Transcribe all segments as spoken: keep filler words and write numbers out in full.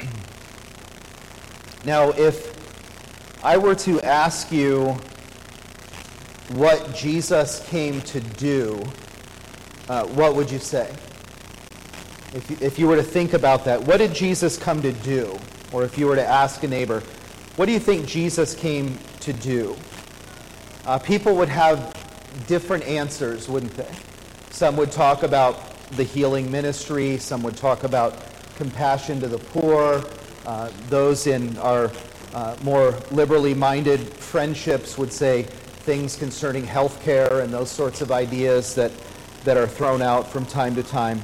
Now, if I were to ask you what Jesus came to do, uh, what would you say? If you, if you were to think about that, what did Jesus come to do? Or if you were to ask a neighbor, what do you think Jesus came to do? Uh, people would have different answers, wouldn't they? Some would talk about the healing ministry. Some would talk about compassion to the poor. Uh, those in our uh, more liberally minded friendships would say things concerning healthcare and those sorts of ideas that, that are thrown out from time to time.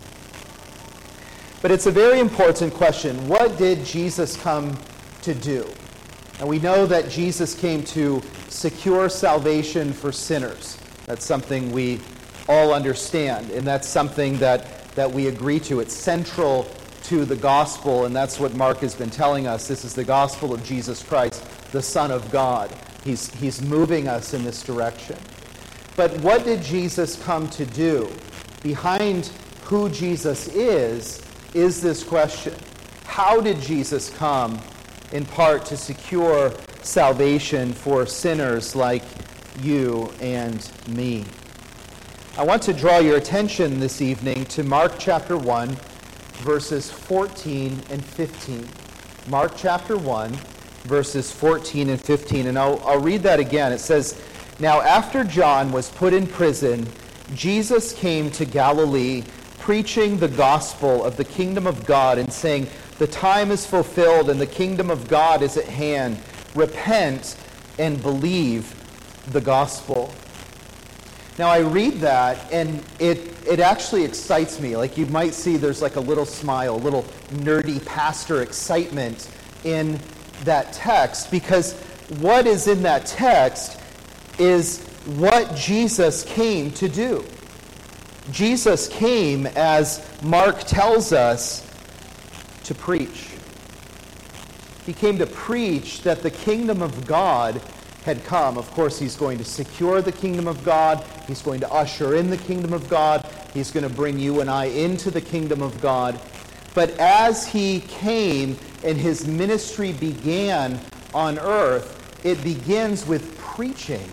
But it's a very important question. What did Jesus come to do? And we know that Jesus came to secure salvation for sinners. That's something we all understand, and that's something that, that we agree to. It's central to the gospel, and that's what Mark has been telling us. This is the gospel of Jesus Christ, the Son of God. He's, he's moving us in this direction. But what did Jesus come to do? Behind who Jesus is, is this question. How did Jesus come, in part, to secure salvation for sinners like you and me? I want to draw your attention this evening to Mark chapter one, verses fourteen and fifteen. Mark chapter one, verses fourteen and fifteen. And I'll, I'll read that again. It says, "Now after John was put in prison, Jesus came to Galilee, preaching the gospel of the kingdom of God and saying, 'The time is fulfilled and the kingdom of God is at hand. Repent and believe the gospel.'" Now I read that and it it actually excites me. Like you might see there's like a little smile, a little nerdy pastor excitement in that text, because what is in that text is what Jesus came to do. Jesus came, as Mark tells us, to preach. He came to preach that the kingdom of God had come. Of course, he's going to secure the kingdom of God. He's going to usher in the kingdom of God. He's going to bring you and I into the kingdom of God. But as he came and his ministry began on earth, it begins with preaching.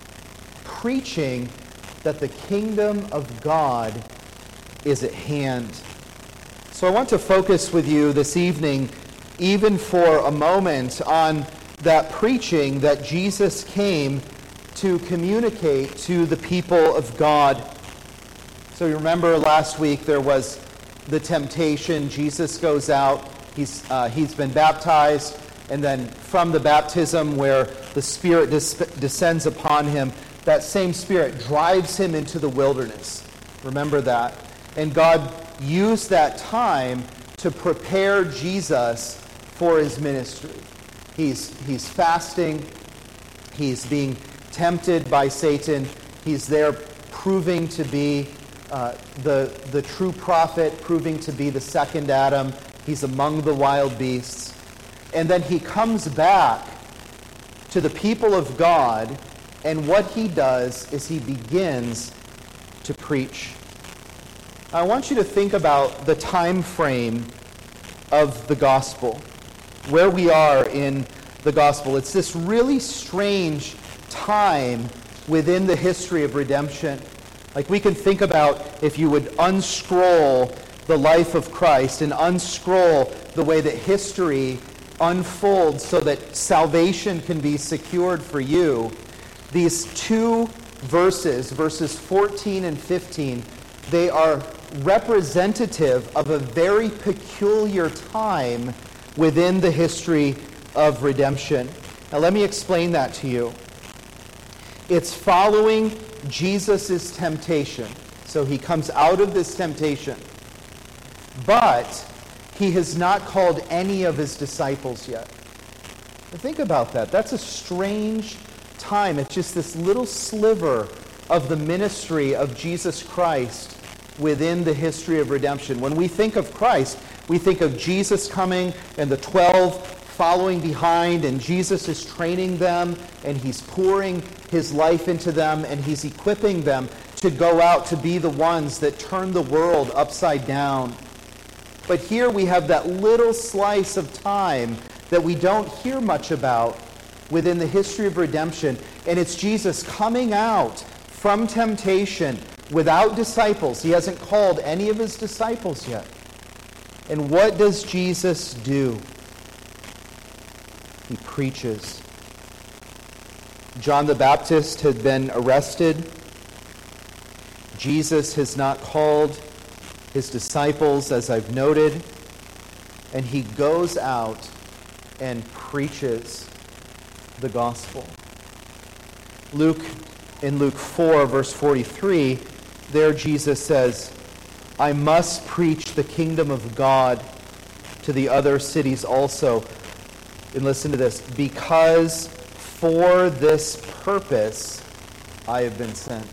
Preaching that the kingdom of God is at hand. So I want to focus with you this evening, even for a moment, on that preaching that Jesus came to communicate to the people of God. So you remember last week there was the temptation. Jesus goes out, he's uh, he's been baptized, and then from the baptism where the Spirit des- descends upon him, that same Spirit drives him into the wilderness. Remember that. And God used that time to prepare Jesus for his ministry. He's, he's fasting. He's being tempted by Satan. He's there proving to be uh, the, the true prophet, proving to be the second Adam. He's among the wild beasts. And then he comes back to the people of God, and what he does is he begins to preach. I want you to think about the time frame of the gospel, where we are in the gospel. It's this really strange time within the history of redemption. Like we can think about if you would unscroll the life of Christ and unscroll the way that history unfolds so that salvation can be secured for you. These two verses, verses fourteen and fifteen, they are representative of a very peculiar time within the history of redemption. Now let me explain that to you. It's following Jesus' temptation. So he comes out of this temptation. But he has not called any of his disciples yet. Now think about that. That's a strange time. It's just this little sliver of the ministry of Jesus Christ within the history of redemption. When we think of Christ, we think of Jesus coming and the twelve following behind, and Jesus is training them, and he's pouring his life into them, and he's equipping them to go out to be the ones that turn the world upside down. But here we have that little slice of time that we don't hear much about within the history of redemption. And it's Jesus coming out from temptation without disciples. He hasn't called any of his disciples yet. And what does Jesus do? He preaches. John the Baptist had been arrested. Jesus has not called his disciples, as I've noted, and he goes out and preaches the gospel. Luke, in Luke four, verse forty-three, there Jesus says, I must preach the kingdom of God to the other cities also. And listen to this, because for this purpose I have been sent.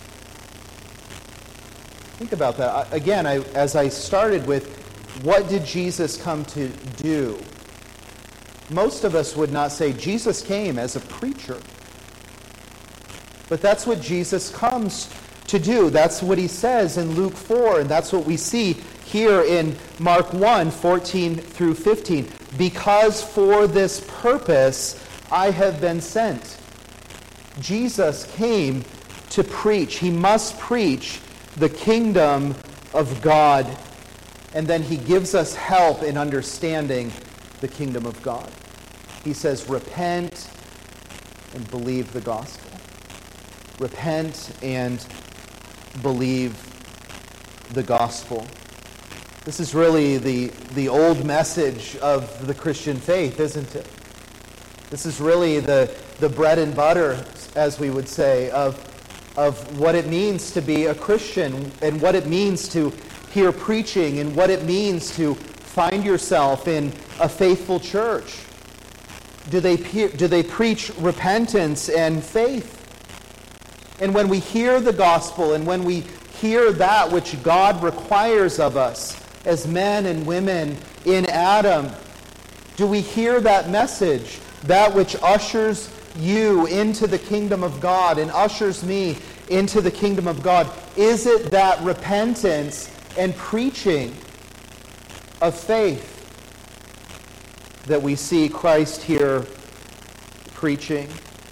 Think about that. Again, I, as I started with, what did Jesus come to do? Most of us would not say Jesus came as a preacher. But that's what Jesus comes to do. That's what he says in Luke four, and that's what we see here in Mark one, fourteen through fifteen. Because for this purpose I have been sent. Jesus came to preach. He must preach the kingdom of God. And then he gives us help in understanding the kingdom of God. He says, repent and believe the gospel. Repent and believe the gospel. This is really the, the old message of the Christian faith, isn't it? This is really the, the bread and butter, as we would say, of, of what it means to be a Christian and what it means to hear preaching and what it means to find yourself in a faithful church. Do they, do they preach repentance and faith? And when we hear the gospel and when we hear that which God requires of us as men and women in Adam, do we hear that message, that which ushers you into the kingdom of God and ushers me into the kingdom of God? Is it that repentance and preaching of faith that we see Christ here preaching?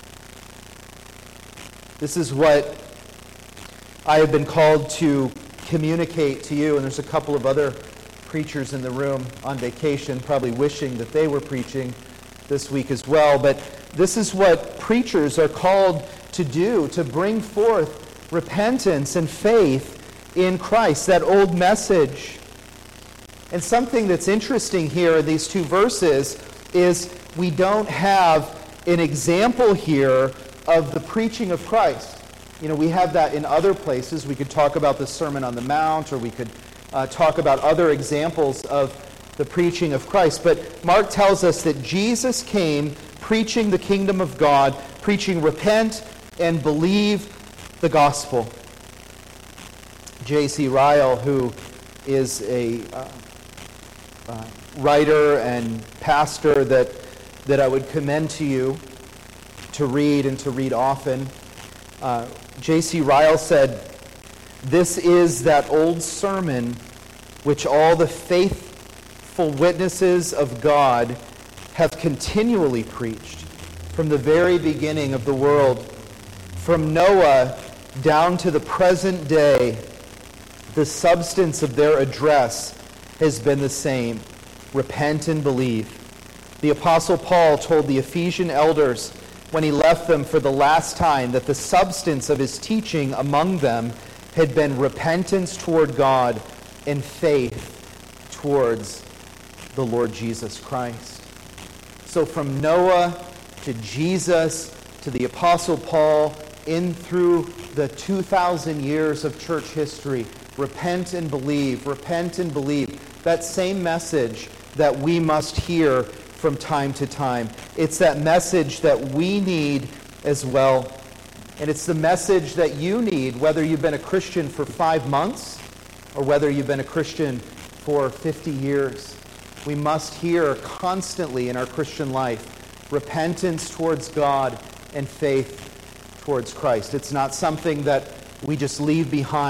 This is what I have been called to communicate to you, and there's a couple of other preachers in the room on vacation, probably wishing that they were preaching this week as well, but this is what preachers are called to do, to bring forth repentance and faith in Christ, that old message. And something that's interesting here in these two verses is we don't have an example here of the preaching of Christ. You know, we have that in other places. We could talk about the Sermon on the Mount, or we could uh, talk about other examples of the preaching of Christ. But Mark tells us that Jesus came preaching the kingdom of God, preaching repent and believe the gospel. J C Ryle, who is a uh, uh, writer and pastor that, that I would commend to you to read and to read often, uh, J C Ryle said, "This is that old sermon which all the faithful witnesses of God have continually preached from the very beginning of the world. From Noah down to the present day, the substance of their address has been the same. Repent and believe." The Apostle Paul told the Ephesian elders when he left them for the last time that the substance of his teaching among them had been repentance toward God and faith towards the Lord Jesus Christ. So from Noah to Jesus to the Apostle Paul, in through the two thousand years of church history, repent and believe, repent and believe. That same message that we must hear from time to time. It's that message that we need as well. And it's the message that you need, whether you've been a Christian for five months or whether you've been a Christian for fifty years. We must hear constantly in our Christian life repentance towards God and faith towards Christ. It's not something that we just leave behind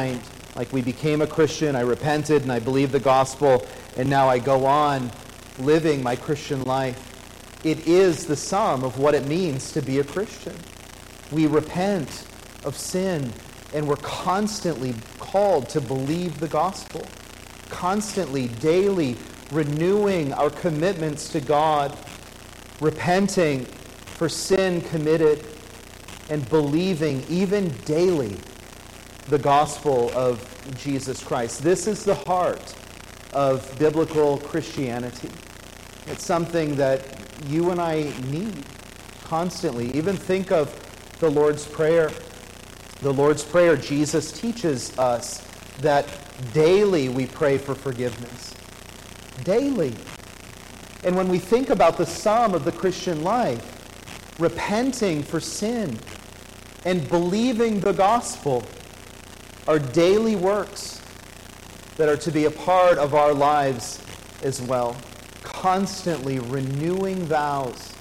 Like we became a Christian, I repented and I believed the gospel, and now I go on living my Christian life. It is the sum of what it means to be a Christian. We repent of sin, and we're constantly called to believe the gospel. Constantly, daily, renewing our commitments to God, repenting for sin committed, and believing even daily the gospel of Jesus Christ. This is the heart of biblical Christianity. It's something that you and I need constantly. Even think of the Lord's Prayer. The Lord's Prayer, Jesus teaches us that daily we pray for forgiveness. Daily. And when we think about the sum of the Christian life, repenting for sin and believing the gospel are daily works that are to be a part of our lives as well. Constantly renewing vows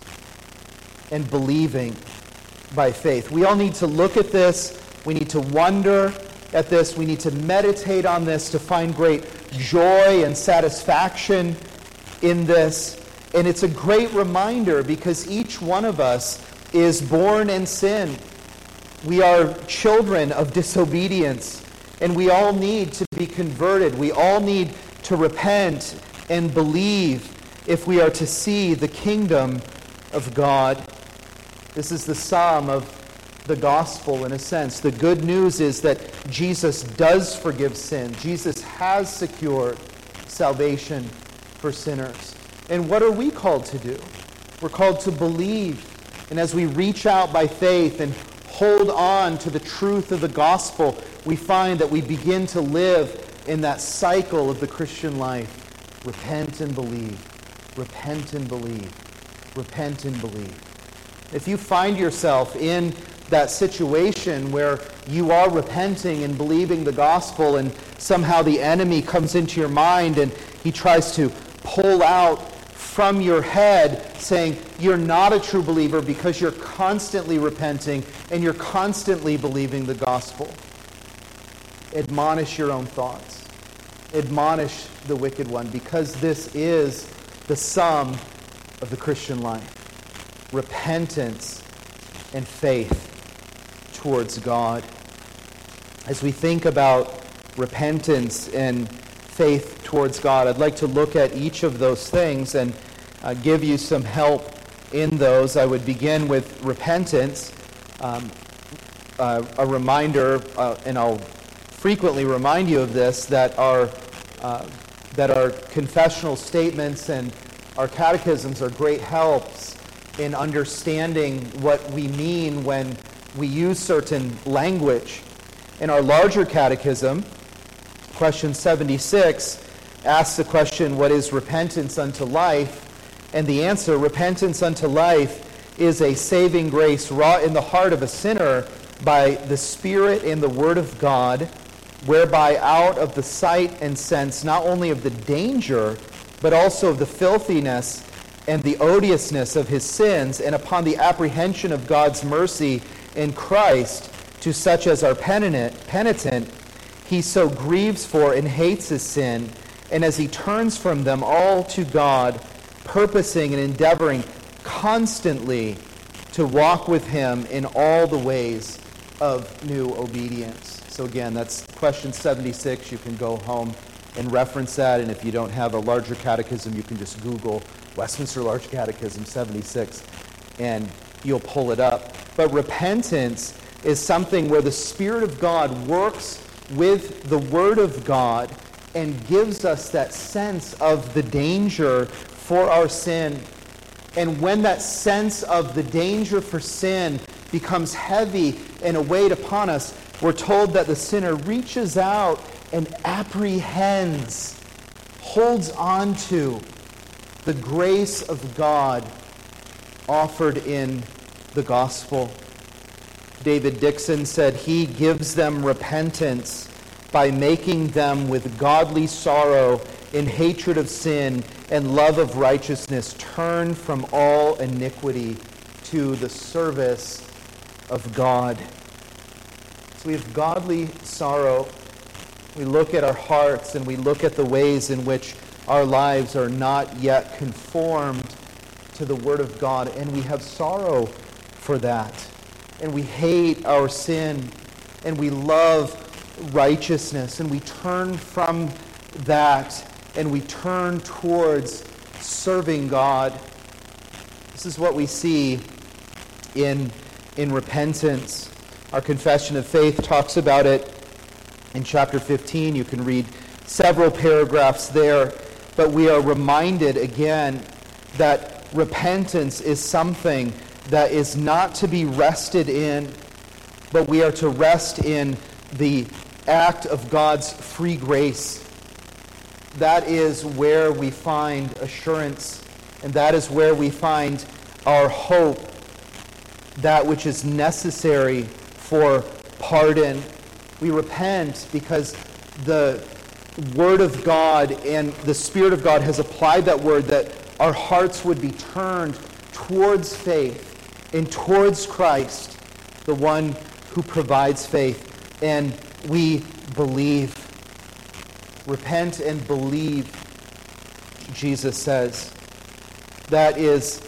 and believing by faith. We all need to look at this. We need to wonder at this. We need to meditate on this to find great joy and satisfaction in this. And it's a great reminder because each one of us is born in sin. We are children of disobedience, and we all need to be converted. We all need to repent and believe if we are to see the kingdom of God. This is the sum of the gospel in a sense. The good news is that Jesus does forgive sin. Jesus has secured salvation for sinners. And what are we called to do? We're called to believe. And as we reach out by faith and hold on to the truth of the gospel, we find that we begin to live in that cycle of the Christian life. Repent and believe. Repent and believe. Repent and believe. If you find yourself in that situation where you are repenting and believing the gospel, and somehow the enemy comes into your mind and he tries to pull out from your head saying you're not a true believer because you're constantly repenting and you're constantly believing the gospel, admonish your own thoughts. Admonish the wicked one, because this is the sum of the Christian life. Repentance and faith towards God. As we think about repentance and faith towards God, I'd like to look at each of those things and uh, give you some help in those. I would begin with repentance. Um, uh, a reminder, uh, and I'll frequently remind you of this, that our uh, that our confessional statements and our catechisms are great helps in understanding what we mean when we use certain language. In our larger catechism, question seventy-six asks the question, what is repentance unto life? And the answer, repentance unto life, is a saving grace wrought in the heart of a sinner by the Spirit and the Word of God, whereby out of the sight and sense not only of the danger, but also of the filthiness and the odiousness of his sins, and upon the apprehension of God's mercy in Christ to such as are penitent, penitent, he so grieves for and hates his sin, and as he turns from them all to God, purposing and endeavoring constantly to walk with him in all the ways of new obedience. So again, that's question seventy-six. You can go home and reference that, and if you don't have a larger catechism, you can just Google Westminster Large Catechism seventy-six, and you'll pull it up. But repentance is something where the Spirit of God works with the Word of God and gives us that sense of the danger for our sin. And when that sense of the danger for sin becomes heavy and a weight upon us, we're told that the sinner reaches out and apprehends, holds on to the grace of God offered in the gospel. David Dixon said he gives them repentance by making them with godly sorrow in hatred of sin and love of righteousness turn from all iniquity to the service of God. So we have godly sorrow We look at our hearts and we look at the ways in which our lives are not yet conformed to the Word of God, and we have sorrow for that. And we hate our sin, and we love righteousness, and we turn from that, and we turn towards serving God. This is what we see in, in repentance. Our confession of faith talks about it in chapter fifteen. You can read several paragraphs there, but we are reminded again that repentance is something that is not to be rested in, but we are to rest in the act of God's free grace. That is where we find assurance, and that is where we find our hope, that which is necessary for pardon. We repent because the Word of God and the Spirit of God has applied that word, that our hearts would be turned towards faith and towards Christ, the one who provides faith, and we believe. Repent and believe, Jesus says. That is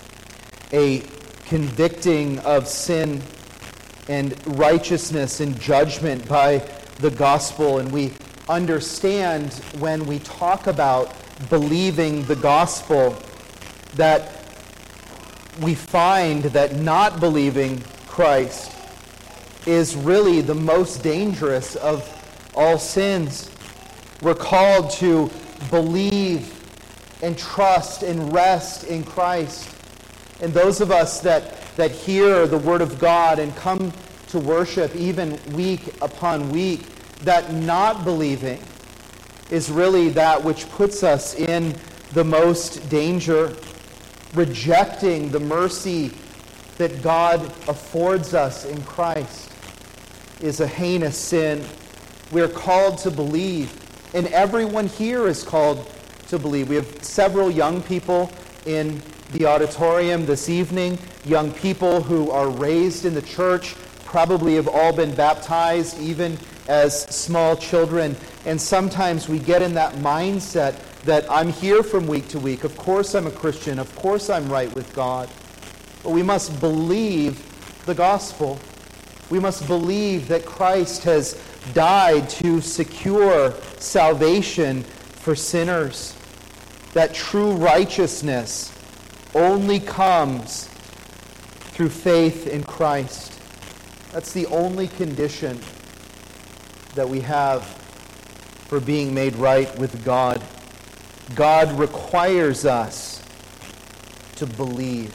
a convicting of sin and righteousness and judgment by the gospel. And we understand when we talk about believing the gospel that we find that not believing Christ is really the most dangerous of all sins. We're called to believe and trust and rest in Christ. And those of us that, that hear the Word of God and come to worship even week upon week, that not believing is really that which puts us in the most danger. Rejecting the mercy that God affords us in Christ is a heinous sin. We're called to believe, and everyone here is called to believe. We have several young people in the auditorium this evening, young people who are raised in the church, probably have all been baptized even as small children. And sometimes we get in that mindset that I'm here from week to week. Of course I'm a Christian. Of course I'm right with God. But we must believe the gospel. We must believe that Christ has died to secure salvation for sinners. That true righteousness only comes through faith in Christ. That's the only condition that we have for being made right with God. God requires us to believe,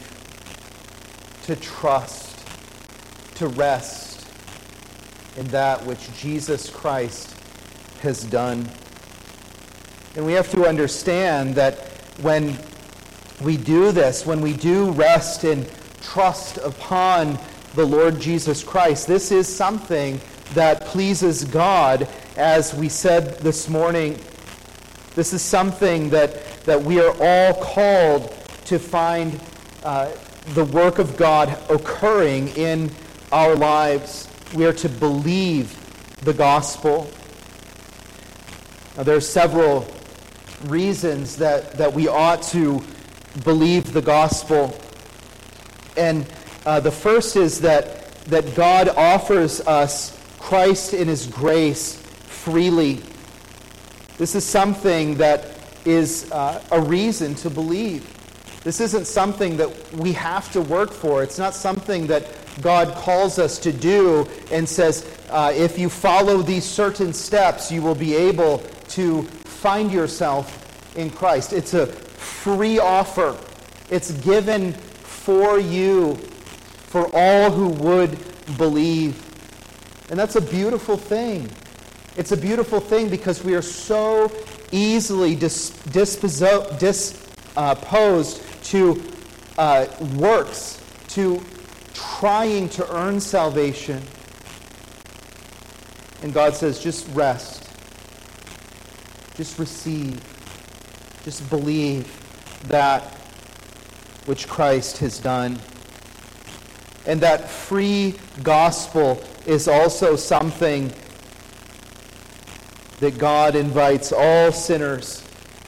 to trust, to rest in that which Jesus Christ has done. And we have to understand that when we do this, when we do rest and trust upon the Lord Jesus Christ, this is something that pleases God, as we said this morning. This is something that, that we are all called to find uh, the work of God occurring in our lives. We are to believe the gospel. Now, there are several reasons that, that we ought to believe the gospel. And uh, the first is that, that God offers us Christ in His grace freely. This is something that is uh, a reason to believe. This isn't something that we have to work for. It's not something that God calls us to do and says, uh, if you follow these certain steps, you will be able to find yourself in Christ. It's a free offer. It's given for you, for all who would believe. And that's a beautiful thing. It's a beautiful thing because we are so easily dis- disposo- disposed to uh, works, to trying to earn salvation. And God says, just rest. Just receive. Just believe that which Christ has done. And that free gospel is also something that God invites all sinners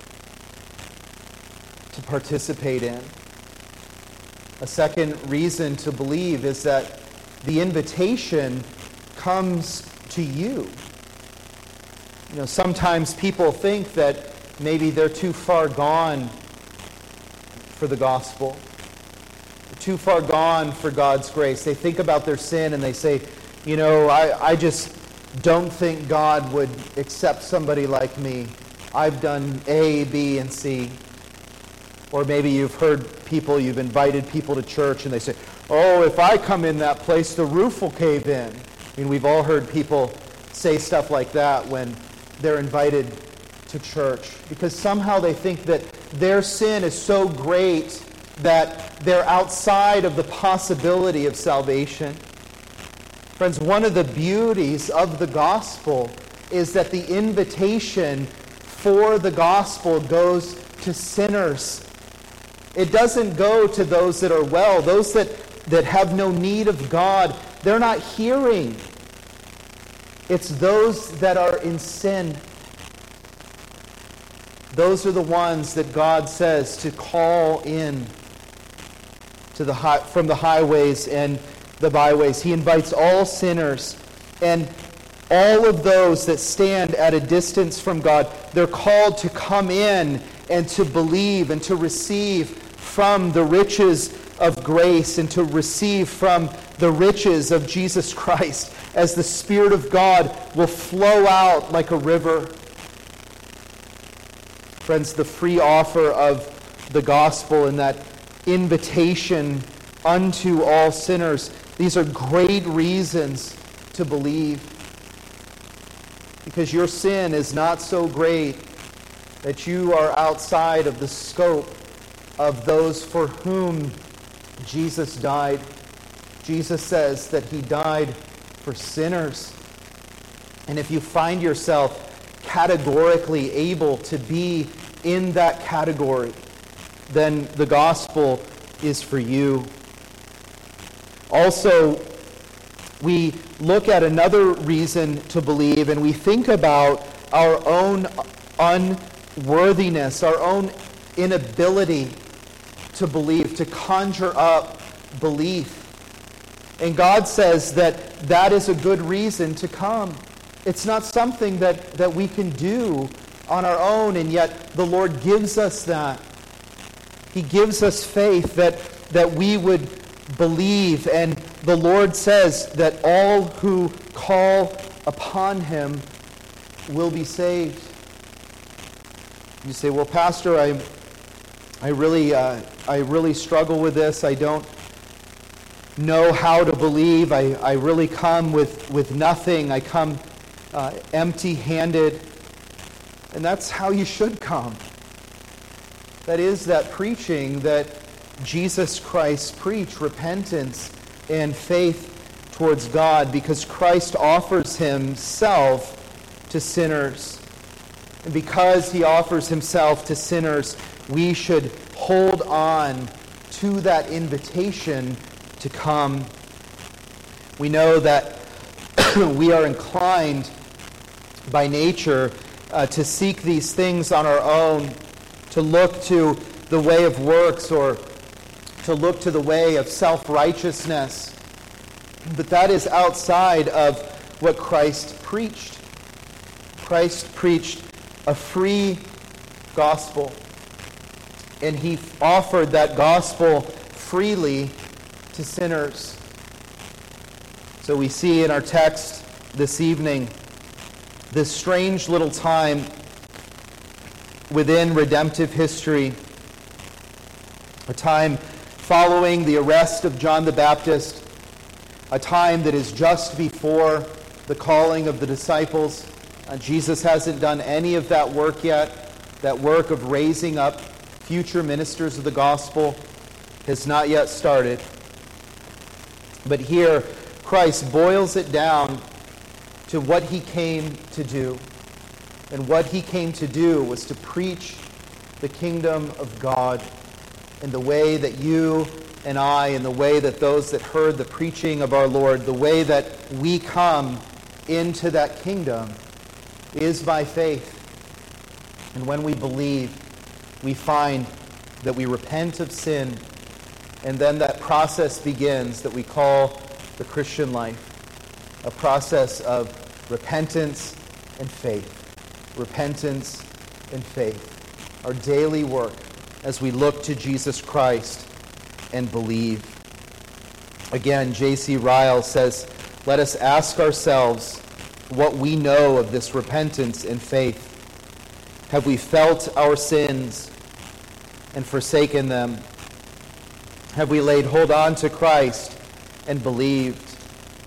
to participate in. A second reason to believe is that the invitation comes to you. You know, sometimes people think that maybe they're too far gone for the gospel, too far gone for God's grace. They think about their sin and they say, you know, I, I just don't think God would accept somebody like me. I've done A, B, and C. Or maybe you've heard people, you've invited people to church and they say, oh, if I come in that place, the roof will cave in. I mean, we've all heard people say stuff like that when they're invited to church, because somehow they think that their sin is so great that they're outside of the possibility of salvation. Friends, one of the beauties of the gospel is that the invitation for the gospel goes to sinners. It doesn't go to those that are well, those that, that have no need of God. They're not hearing. It's those that are in sin. Those are the ones that God says to call in to the high, from the highways and the byways. He invites all sinners, and all of those that stand at a distance from God, they're called to come in and to believe and to receive from the riches of grace and to receive from the riches of Jesus Christ as the Spirit of God will flow out like a river. Friends, the free offer of the gospel and that invitation unto all sinners, these are great reasons to believe. Because your sin is not so great that you are outside of the scope of those for whom Jesus died. Jesus says that he died for sinners. And if you find yourself categorically able to be in that category, then the gospel is for you. Also, we look at another reason to believe, and we think about our own unworthiness, our own inability to believe, to conjure up belief. And God says that that is a good reason to come. It's not something that, that we can do on our own, and yet the Lord gives us that. He gives us faith that, that we would believe, and the Lord says that all who call upon him will be saved. You say, well, Pastor, I, I really, uh, I really struggle with this. I don't know how to believe. I, I really come with, with nothing. I come uh, empty-handed. And that's how you should come. That is that preaching that Jesus Christ preached, repentance and faith towards God, because Christ offers himself to sinners. And because he offers himself to sinners, we should hold on to that invitation to come. We know that we are inclined by nature uh, to seek these things on our own, to look to the way of works or to look to the way of self-righteousness. But that is outside of what Christ preached. Christ preached a free gospel, and he offered that gospel freely to sinners. So we see in our text this evening this strange little time within redemptive history, a time following the arrest of John the Baptist, a time that is just before the calling of the disciples. Uh, Jesus hasn't done any of that work yet. That work of raising up future ministers of the gospel has not yet started. But here, Christ boils it down to what he came to do. And what he came to do was to preach the kingdom of God in the way that you and I, in the way that those that heard the preaching of our Lord, the way that we come into that kingdom is by faith. And when we believe, we find that we repent of sin, and then that process begins that we call the Christian life, a process of repentance and faith. Repentance and faith. Our daily work as we look to Jesus Christ and believe. Again, J C Ryle says, let us ask ourselves what we know of this repentance and faith. Have we felt our sins and forsaken them? Have we laid hold on to Christ and believed?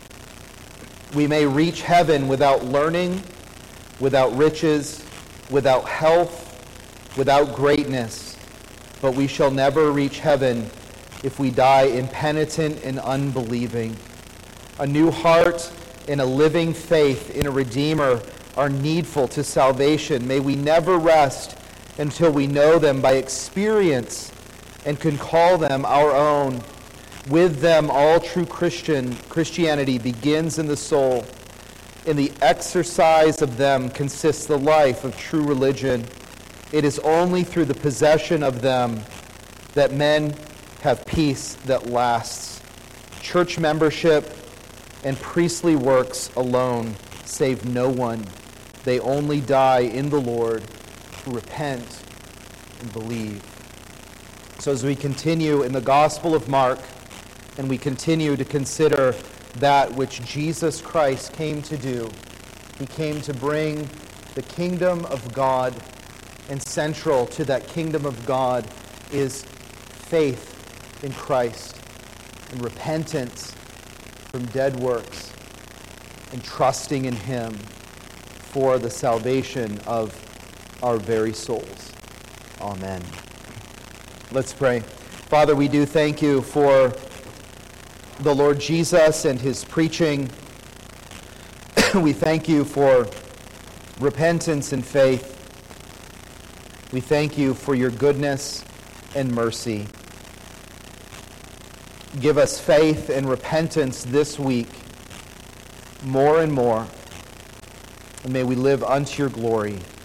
We may reach heaven without learning, without riches, without health, without greatness, but we shall never reach heaven if we die impenitent and unbelieving. A new heart and a living faith in a Redeemer are needful to salvation. May we never rest until we know them by experience and can call them our own. With them, all true Christian Christianity begins in the soul. In the exercise of them consists the life of true religion. It is only through the possession of them that men have peace that lasts. Church membership and priestly works alone save no one. They only die in the Lord who repent and believe. So as we continue in the Gospel of Mark, and we continue to consider that which Jesus Christ came to do, he came to bring the kingdom of God, and central to that kingdom of God is faith in Christ and repentance from dead works and trusting in him for the salvation of our very souls. Amen. Let's pray. Father, we do thank you for the Lord Jesus and his preaching. We thank you for repentance and faith. We thank you for your goodness and mercy. Give us faith and repentance this week, more and more. And may we live unto your glory.